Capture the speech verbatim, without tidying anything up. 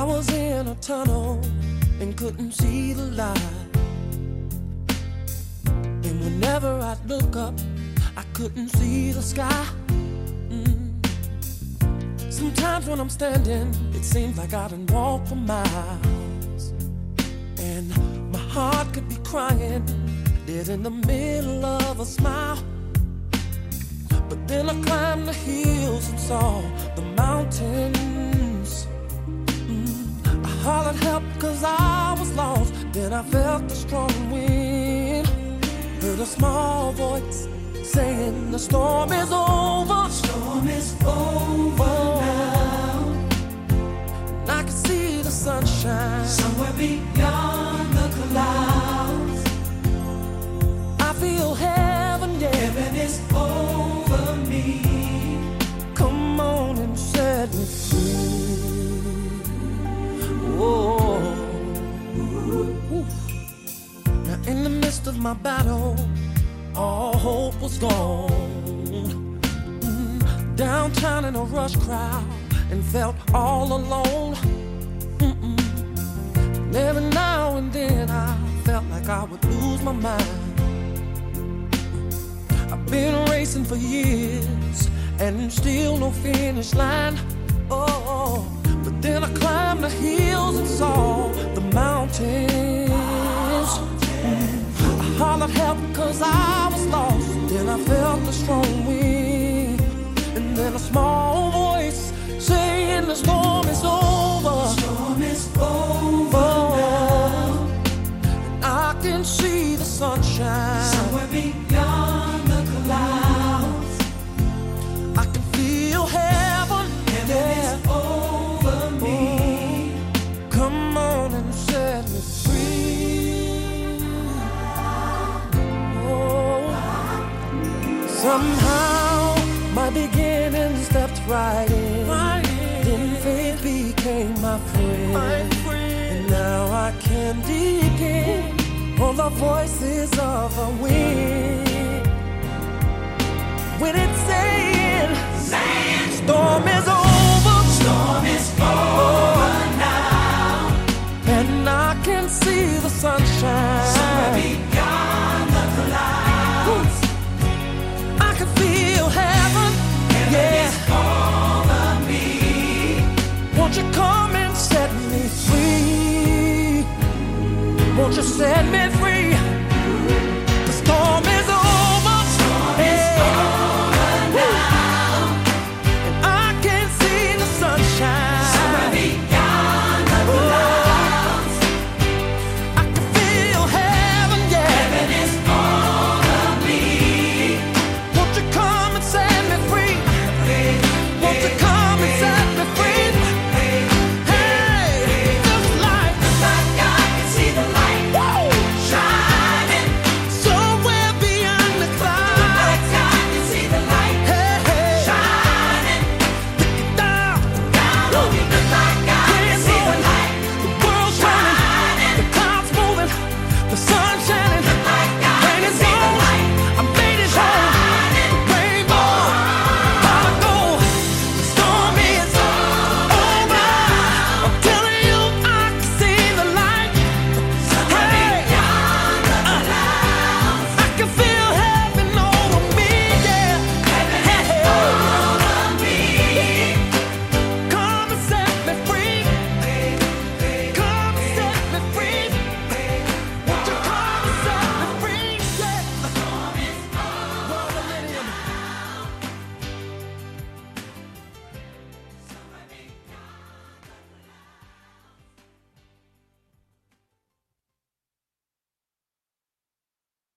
was in a tunnel and couldn't see the light. And whenever I'd look up, I couldn't see the sky. Mm. Sometimes when I'm standing, it seems like I done walked for miles. And my heart could be crying, dead in the middle of a smile. But then I climbed the hills and saw the mountains. Mm. I hollered help cause I was lost. Then I felt the strong wind. Heard a small voice saying the storm is over. The storm is over oh. now. And I can see the sunshine somewhere beyond the clouds. I feel heaven, yeah. Heaven is over me. Come on and set me free. Whoa. Ooh. Now in the midst of my battle, all hope was gone. Mm. Downtown in a rush crowd and felt all alone. Mm-mm. And every now and then I felt like I would lose my mind. I've been racing for years and still no finish line. Oh, but then I climbed the hills and saw the mountains. Mm. I hollered help cause I was lost. Then I felt the strong wind. And then a small voice saying the storm is over. The storm is over oh, now. And I can see the sunshine somewhere beyond the clouds. I can feel heaven. Heaven yeah. is over me. Oh, come on and set me free. Oh, somehow my beginning stepped right in. Right in. Then faith became my friend. My friend. And now I can depend on the voices of the wind. When it's saying, saying storm is over. Storm is over now. And I can see the sunshine somewhere beyond the clouds. I can feel heaven. Heaven yeah. is over me. Won't you come and set me free? Won't you set me free?